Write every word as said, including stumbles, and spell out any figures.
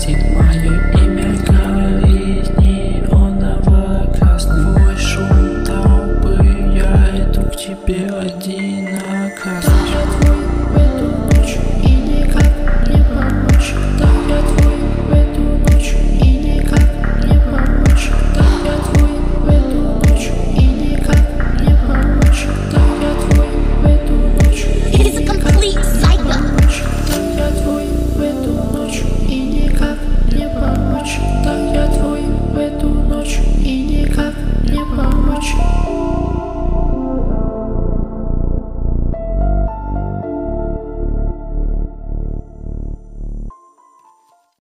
носит мое имя, говорит неоново красный. Твой шум толпы, я иду к тебе один на красный. Да, я твой в эту ночь и никак не помочь. Да, я твой в эту ночь и никак не помочь. Да, я твой в эту ночь и никак не помочь. Да, я твой в эту ночь и никак не помочь. Да, я твой в эту ночь и никак не помочь. Да, я твой в эту ночь и никак